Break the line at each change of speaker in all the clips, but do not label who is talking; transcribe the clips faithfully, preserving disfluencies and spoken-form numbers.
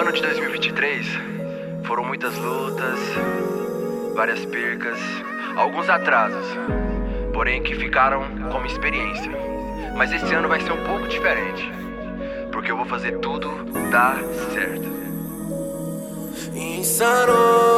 ano de dois mil e vinte e três foram muitas lutas, várias percas, alguns atrasos, porém que ficaram como experiência. Mas esse ano vai ser um pouco diferente, porque eu vou fazer tudo dar certo.
Insano.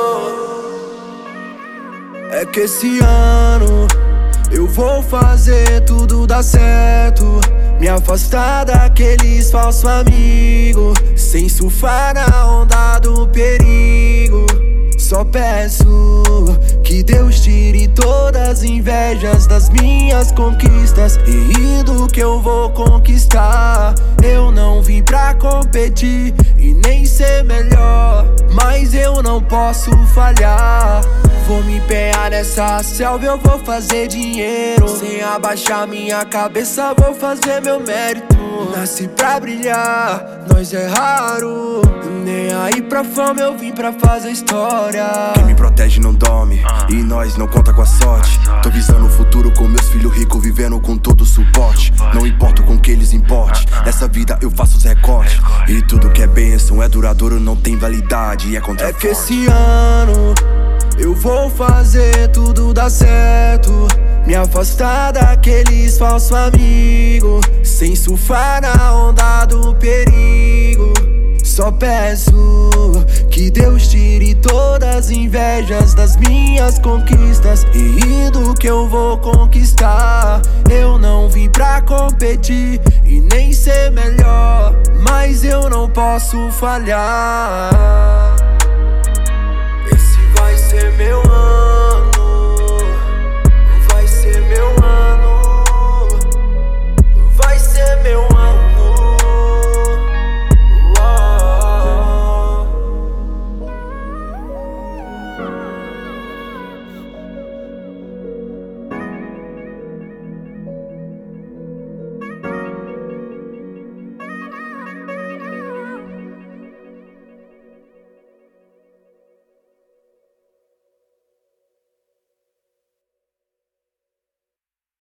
É que esse ano eu vou fazer tudo dar certo, me afastar daqueles falsos amigos, sem surfar na onda do perigo. Só peço que Deus tire todas as invejas das minhas conquistas e do que eu vou conquistar. Eu não vim pra competir e nem ser melhor, mas eu não posso falhar. Vou me empenhar nessa selva, eu vou fazer dinheiro. Sem abaixar minha cabeça, vou fazer meu mérito. Nasci pra brilhar, nós é raro. Nem aí pra fama, eu vim pra fazer história.
Quem me protege não dorme, e nós não conta com a sorte. Tô visando o futuro com meus filhos ricos, vivendo com todo o suporte. Não importa com que eles importe, nessa vida eu faço os recortes. E tudo que é bênção é duradouro, não tem validade e é contra
É que esse ano eu vou fazer tudo dar certo, me afastar daqueles falsos amigos, sem surfar na onda do perigo. Só peço que Deus tire todas as invejas das minhas conquistas e do que eu vou conquistar. Eu não vim pra competir e nem ser melhor, mas eu não posso falhar. Esse vai ser meu ano.